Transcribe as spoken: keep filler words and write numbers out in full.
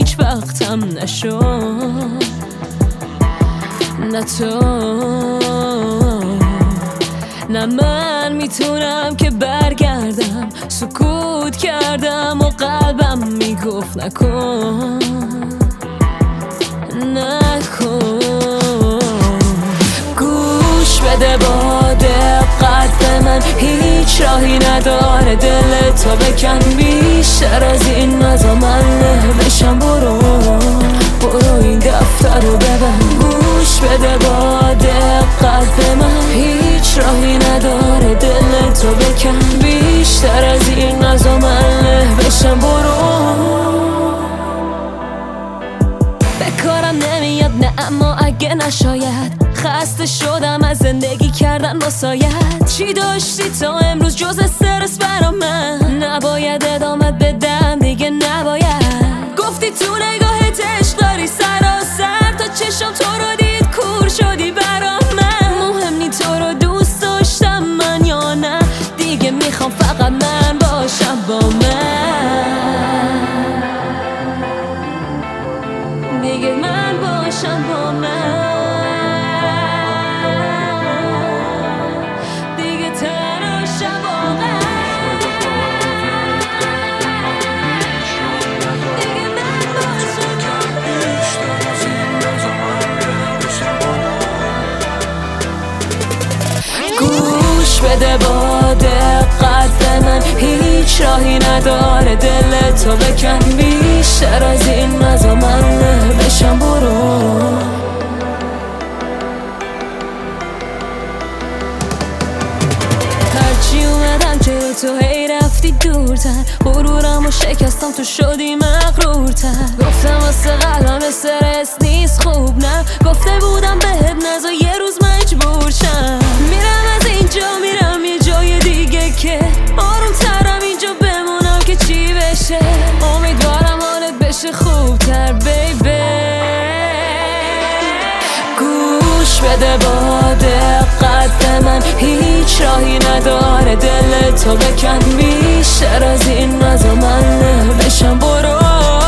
هیچ وقتم نشد، نه تو نه من میتونم که برگردم. سکوت کردم و قلبم میگفت نکن نکن. گوش بده با دقت به من، هیچ راهی نداره دل تو بکن. بیشتر از این نزا من بشم، برو برو این دفتر رو ببند. گوش بده با دقت به من، هیچ راهی نداره دل تو بکن. بیشتر از این نزا من بشم، برو. بکارم نمیاد نه اما اگه نشاید، خسته شدم از زندگی کردن با سایت. چی داشتی تا امروز جز استرس برا من؟ نباید ادامت بدم دیگه نباید. گفتی تو نگاهت عشق داری سراسر، تا چشم تو رو دید کور شدی برا من. مهم نی تو رو دوست داشتم من یا نه، دیگه میخوام فقط من باشم با من، دیگه من باشم با من. گوش بده با دقت به من، هیچ راهی نداره دل تو بکن. بیشتر از این نزا من بشم، برو. هرچی اومدم جلو تو هی رفتی دورتر، غرورم و شکستم تو شدی مغرورتر. گفتم واسه قلبم استرس نیست خوب، نه گفته بودم بهت نزا یه روز مجبور شم. میرم از اینجا میرم یه جای دیگه که آروم ترم، اینجا بمونم که چی بشه. امیدوارم حالت بشه خوبتر بیبی. گوش بده با دقت به من، هیچ راهی نداره دل تو بکن. بیشتر از این نزا من بشم، برو.